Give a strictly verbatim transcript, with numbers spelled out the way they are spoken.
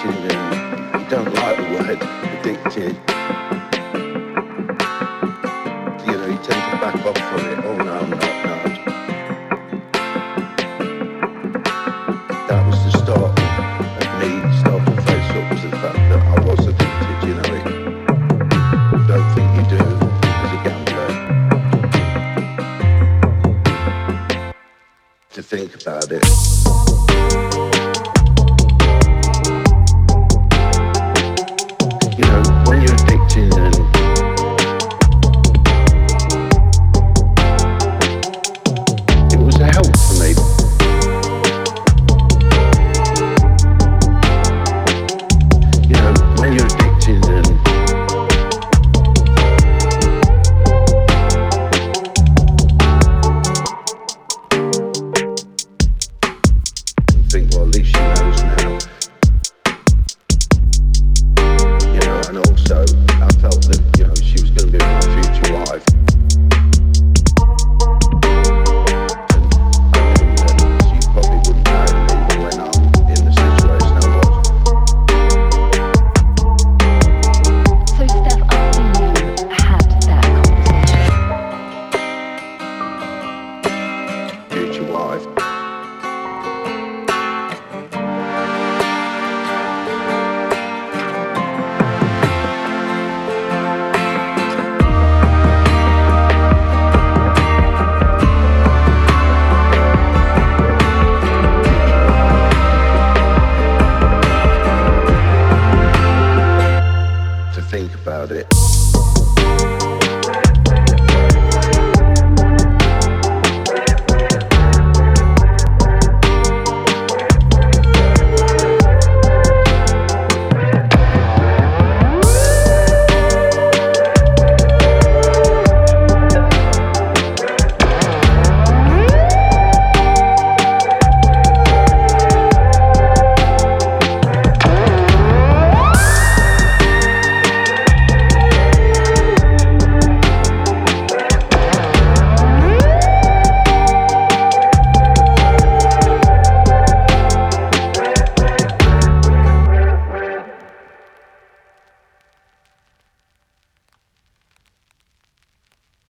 addicted and you don't like the word addicted, you know, you tend to back off from it. Oh no, I'm not, no. That was the start of me starting to face up to the fact that I was addicted, you know. It, don't think you do as a gambler to think about it.